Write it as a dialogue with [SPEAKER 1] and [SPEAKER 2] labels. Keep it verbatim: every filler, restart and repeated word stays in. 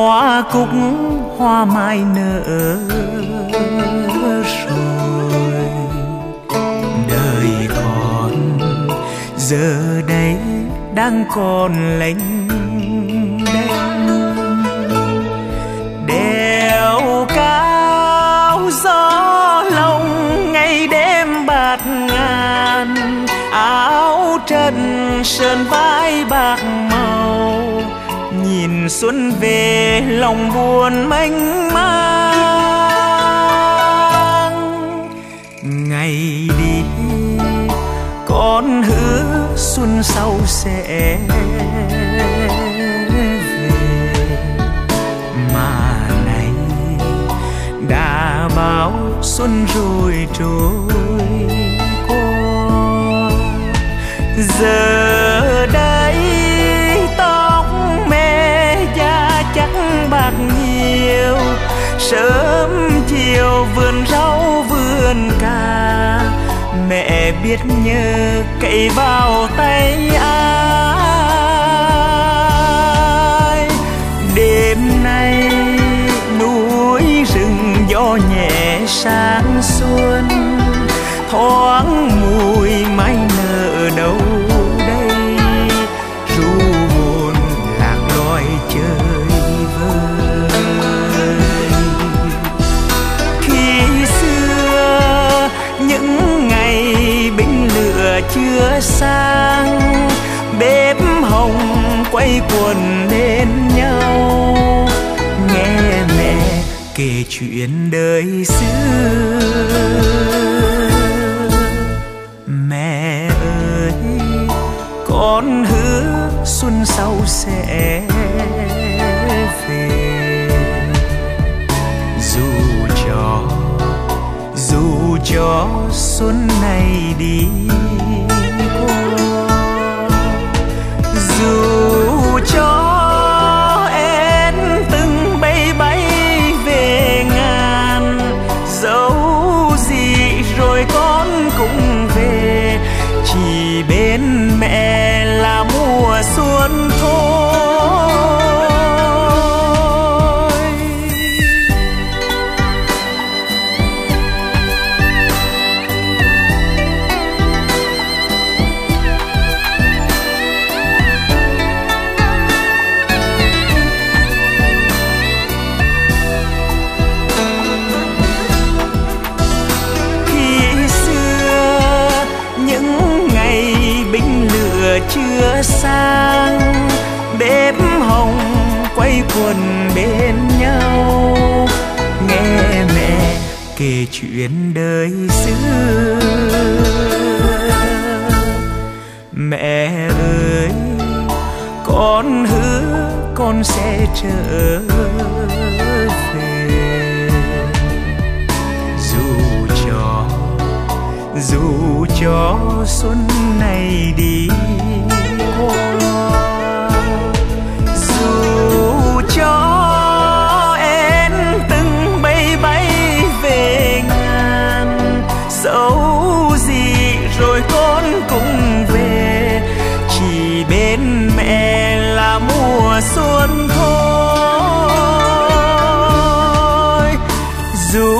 [SPEAKER 1] hoa cúc hoa mai nở rồi, đời còn giờ đây đang còn lênh đênh, đèo cao gió lồng ngày đêm bạt ngàn, áo trần sơn vai bạc màu, nhìn xuân về lòng buồn mênh mang. Ngày đi con hứa xuân sau sẽ về, mà này đã bao xuân rồi trôi qua. Giờ đây tóc mẹ già chắc bạc nhiều, sớm chiều vườn rau vườn cà, mẹ biết nhớ cậy vào tay ai. Đêm nay núi rừng gió nhẹ sáng xuân, thoáng mùi mai nở đâu đây, ru hồn lạc loài chơi vơi. Khi xưa những ngày binh lửa chưa sang, bếp hồng quay quần bên nhau, nghe mẹ kể chuyện đời xưa. Mẹ ơi con hứa xuân sau sẽ về, dù cho dù cho xuân này đi qua, dù cho em từng bay bay về ngàn, dẫu gì rồi con cũng về, chỉ bên mẹ là mùa xuân thôi. Chưa sang, bếp hồng quay quần bên nhau, nghe mẹ kể chuyện đời xưa. Mẹ ơi con hứa con sẽ trở về, dù cho dù cho xuân này đi qua, dù cho em từng bay bay về ngàn, dẫu gì rồi con cũng về, chỉ bên mẹ là mùa xuân thôi. Dù